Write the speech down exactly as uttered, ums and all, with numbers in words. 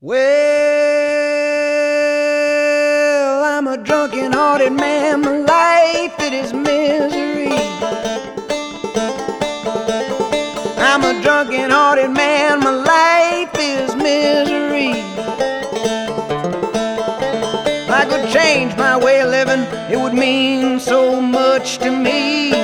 Well, I'm a drunken-hearted man, my life it is misery. I'm a drunken-hearted man, my life is misery. If I could change my way of living, it would mean so much to me.